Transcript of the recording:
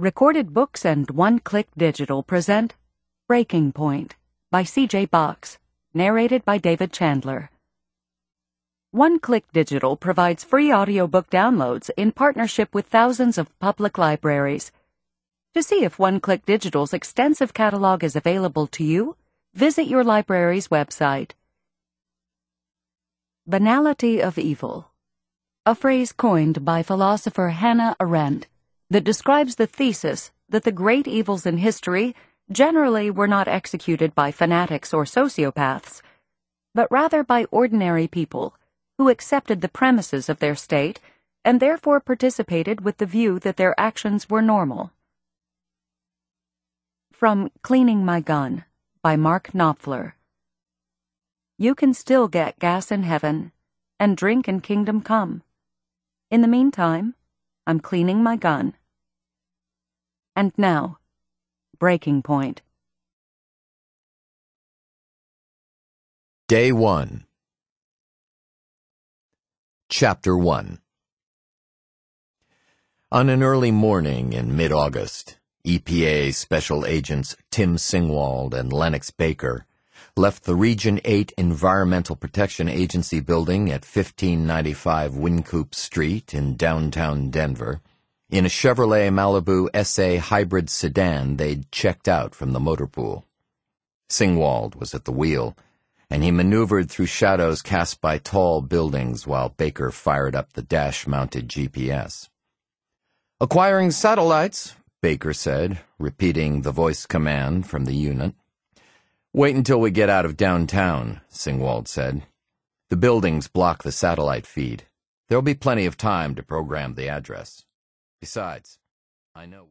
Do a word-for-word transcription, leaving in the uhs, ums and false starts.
Recorded Books and One Click Digital present Breaking Point by C J Box, narrated by David Chandler. One Click Digital provides free audiobook downloads in partnership with thousands of public libraries. To see if One Click Digital's extensive catalog is available to you, visit your library's website. Banality of evil, a phrase coined by philosopher Hannah Arendt that describes the thesis that the great evils in history generally were not executed by fanatics or sociopaths, but rather by ordinary people who accepted the premises of their state and therefore participated with the view that their actions were normal. From Cleaning My Gun by Mark Knopfler. You can still get gas in heaven and drink in kingdom come. In the meantime, I'm cleaning my gun. And now, Breaking Point. Day one. Chapter one. On an early morning in mid-August, E P A Special Agents Tim Singwald and Lennox Baker left the Region eight Environmental Protection Agency building at fifteen ninety-five Wynkoop Street in downtown Denver in a Chevrolet Malibu S A hybrid sedan they'd checked out from the motor pool. Singwald was at the wheel, and he maneuvered through shadows cast by tall buildings while Baker fired up the dash-mounted G P S. "Acquiring satellites," Baker said, repeating the voice command from the unit. "Wait until we get out of downtown," Singwald said. "The buildings block the satellite feed. There'll be plenty of time to program the address. Besides, I know..."